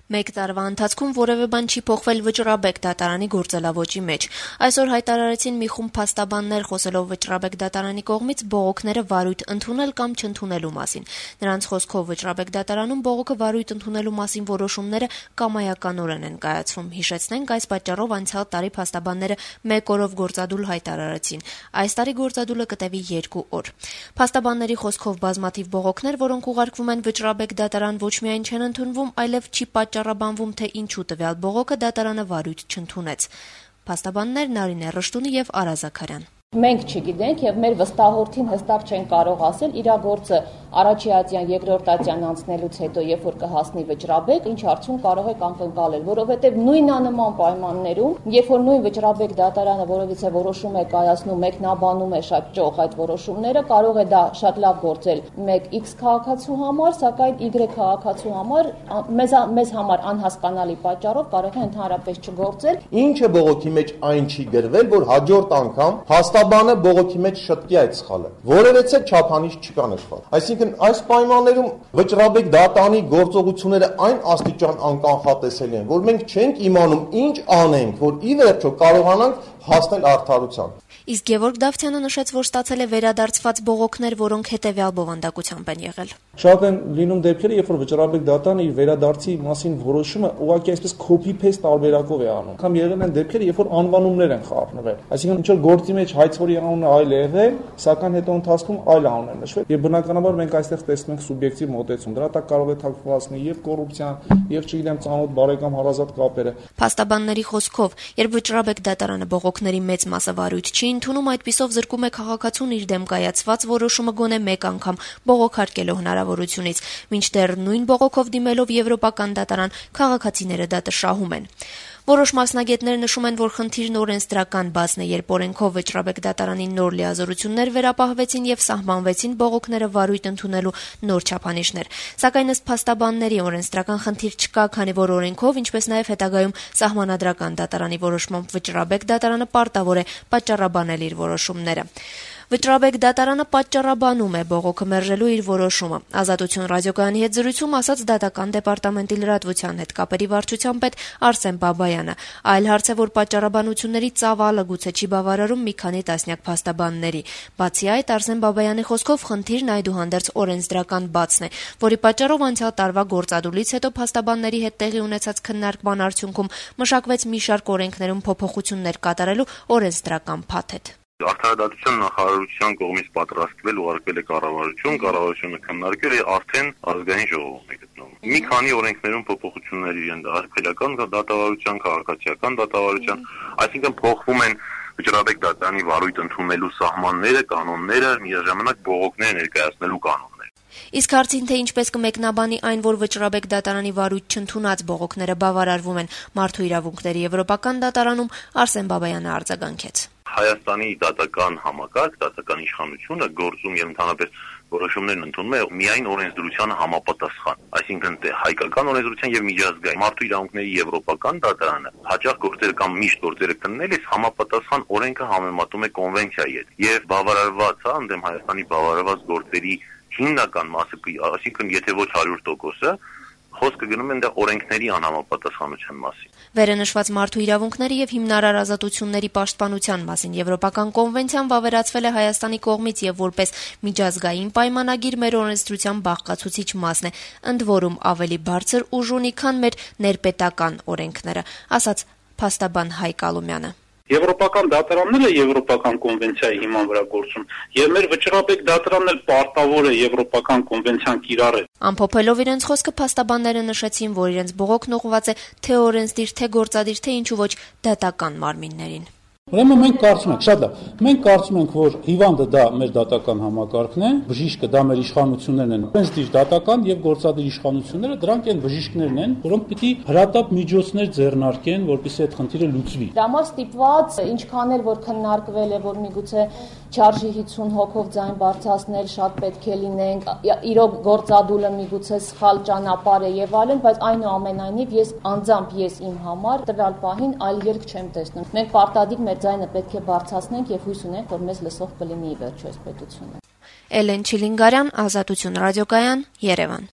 Մեկ տարվա ընթացքում որևէ բան չի փոխվել Վճռաբեկ դատարանի գործելավոճի մեջ։ Այսօր հայտարարեցին մի խումբ փաստաբաններ խոսելով Վճռաբեկ դատարանի կողմից բողոքները վարույթ ընդունել կամ չընդունելու մասին։ Նրանց խոսքով Վճռաբեկ դատարանում բողոքը վարույթ ընդունելու մասին որոշումները կամայականորեն են կայացվում։ Հիշեցնենք, այս պատճառով անցյալ տարի փաստաբանները 1 օրով գործադուլ հայտարարեցին։ Այս տարի գործադուլը կտևի 2 օր։ Փաստաբանների խոսքով բազմաթիվ բողոքներ, որոնք ուղարկվում են Վճռաբեկ դատարան, ոչ միայն չեն ընդունվում, այլև չի պատճառաբանվում, թե ինչու տվյալ բողոքը դատարանը վարույթ չընդունեց։ Փաստաբաններ Նարինե Ռշտունի եւ Արա Զաքարյան։ Մենք չգիտենք եւ մեր վստահորդին հստակ չեն կարող ասել իր գործը առաջիատյան, երկրորդատյան անցնելուց հետո, երբ որ կհասնի Վճռաբեկ, ինչ արդյունք կարող է անկնկալել, որովհետեւ նույնանման պայմաններում, երբ որ նույն Վճռաբեկ դատարանը որևիցե որոշում է կայացնում, մեկնաբանում է շատ ճոխ այդ որոշումները, կարող է դա շատ լավ գործել մեկ X քաղաքացու համար, սակայն Y քաղաքացու համար մեզ համար անհասկանալի պատճառով կարող է ընդհանրապես չգործել։ Ինչը բողոքի մեջ այն չի գրվել, որ հաջորդ անգամ Փաստաբանը բողոքի մեջ շտկի այդ սխալը։ Որևէ չափանիշ չկա նշված։ Այսինքն այս պայմաններում Վճռաբեկ դատարանի գործողությունները այն աստիճան անկանխատեսելի են, որ մենք չենք իմանում ինչ անենք, որ ի վերջո կարողանանք հասնել արդարության։ Իսկ Գևորգ Դավթյանը նշեց, որ ստացել է վերադարձված բողոքներ, որոնք հետևյալ բովանդակությամբ են եղել։ Շատ են լինում դեպքերը, երբ որ Վճռաբեկ դատարանը իր վերադարձի մասին որոշումը ուղղակի այսպես copy-paste տարբերակով է անում։ Կամ եղել են դեպքերը, երբ որ անվանումներ են խառնվել։ Այսինքն ինչ որ գործի մեջ հայցորի անունը այլ է եղել, սակայն հետո ընթացքում այլ անուն է նշվել։ Եվ բնականաբար մենք այստեղ տեսնում ենք սուբյեկտիվ մոտեցում։ Դրա տակ կարող է թաքնվածնի եւ կոռուպցիան, եւ չգիտեմ ծանոթ բարեկամ հարազատ կապերը։ Փաստաբանների խոսքով, երբ Վճռաբեկ դատարանը բողոքների մեծ մասը վարույթ չի ընդունում, այդպիսով զրկում է քաղաքացուն իր դեմ կայացված որոշումը գոնե մեկ անգամ բողոքարկելու հնարավորությունից, մինչդեռ նույն բողոքով դիմելով Եվրոպական դատարան քաղաքացիները դա տշահում են։ Որոշ մասնագետներ նշում են, որ խնդիրն օրենսդրական բազն է, երբ օրենքով Վճռաբեկ դատարանի նոր լիազորություններ վերապահվեցին եւ սահմանվեցին բողոքները վարույթ ընդունելու նոր չափանիշներ։ Սակայն ըստ փաստաբանների օրենսդրական խնդիր չկա, քանի որ օրենքով, ինչպես նաեւ հետագայում սահմանադրական դատարանի որոշմամբ Վճռաբեկ դատարանը պարտավոր է պատճառաբանել իր որոշումները։ Վճռաբեկ դատարանը պատճառաբանում է բողոքը մերժելու իր որոշումը։ Ազատություն ռադիոկայանի հետ զրույցում ասաց Դատական դեպարտամենտի լրատվության հետ կապերի վարչության պետ Արսեն Բաբայանը։ Այլ հարց է, որ պատճառաբանությունների ծավալը գուցե չի բավարարում մի քանի տասնյակ փաստաբանների։ Բացի այդ, Արսեն Բաբայանի խոսքով խնդիրն այդուհանդերձ օրենսդրական բացն է, որի պատճառով անցյալ տարվա գործադուլից հետո փաստաբանների հետ տեղի ունեցած քննարկման արդյունքում մշակվեց մի շարք օրենքներում փոփոխություններ կատարելու օրենսդրական փաթեթ։ Արդարադատության նախարարության կողմից պատրաստվել ուղարկվել է կառավարությունը քննարկել է արդեն ազգային ժողովում է գտնվում։ Մի քանի օրենքներում փոփոխություններ իրեն արխիվական դատավարության, քաղաքացիական դատավարության, այսինքն փոխվում են Վճռաբեկ դատարանի վարույթ ընդունելու սահմանները, կանոնները, միաժամանակ բողոքներ ներկայացնելու կանոնները։ Իսկ հարցին, թե ինչպես կմեկնաբանի այն, որ Վճռաբեկ դատարանի վարույթ չընդունած բողոքները բավարարվում են Մարդու իրավունքների Եվրոպական դատարանում, Արսեն Բաբայանը արձագանքեց։ Հայաստանի դատական համակարգ, դատական իշխանությունը գործում եւ ընդհանրապես որոշումներն ընդունում է միայն օրենսդրության համապատասխան, այսինքն հայկական օրենսդրության եւ միջազգային Մարդու իրավունքների Եվրոպական դատարանը հաճախ գործերը կամ միշտ գործերը քննելիս համապատասխան օրենքը համեմատում է կոնվենցիայի հետ եւ բավարարված, ընդդեմ Հայաստանի բավարարված գործերի հիմնական մասը, այսինքն եթե ոչ 100%-ը խոսքը գնում են դա օրենքների անհամապատասխանության մասին։ Վերը նշված մարդու իրավունքների եւ հիմնարար ազատությունների պաշտպանության մասին Եվրոպական կոնվենցիան վավերացվել է Հայաստանի կողմից եւ որպես միջազգային պայմանագիր մեր օրենսդրության բաղկացուցիչ մասն է, ընդ որում ավելի բարձր ուժ ունի, քան մեր ներպետական օրենքները, ասաց փաստաբան Հայկ Ալումյանը։ Եվրոպական դատարանները Եվրոպական կոնվենցիայի հիման վրա գործում եւ մեր Վճռաբեկ դատարանն էլ պարտավոր է Եվրոպական կոնվենցիան կիրառել։ Ամփոփելով իրենց խոսքը փաստաբանները նշեցին, որ իրենց բողոքն ուղղված է թե օրենսդիր, թե գործադիր, թե ինչու ոչ դատական մարմիններին։ Ուրեմն մենք կարծում ենք, շատ լավ, մենք կարծում ենք, որ հիվանդը դա մեր դատական համակարգն է, բժիշկը դա մեր իշխանություններն են, օրենսդիր դատական եւ գործադիր իշխանությունները դրանք են բժիշկներն են, որոնք պիտի հրատապ միջոցներ ձեռնարկեն, որպեսզի այդ խնդիրը լուծվի։ Դա համար ստիպված ինչքան էլ որ քննարկվել է, որ միգուցե չարժի 50 հոգով ձայն բարձրացնել, շատ պետք է լինենք, իրոք գործադուլը միգուցե սխալ ճանապարհ է եւ այլն, բայց այնուամենայնիվ ես անձամբ իմ համար տվյալ պահին այլ երկ չեմ տեսնում։ Մենք պարտադիր մեր ձայնը պետք է բարձրացնենք եւ հույս ունենք, որ մեզ լսող կլինի ի վերջո այս պետությունը։ Էլեն Չիլինգարյան, Ազատություն ռադիոկայան, Երևան։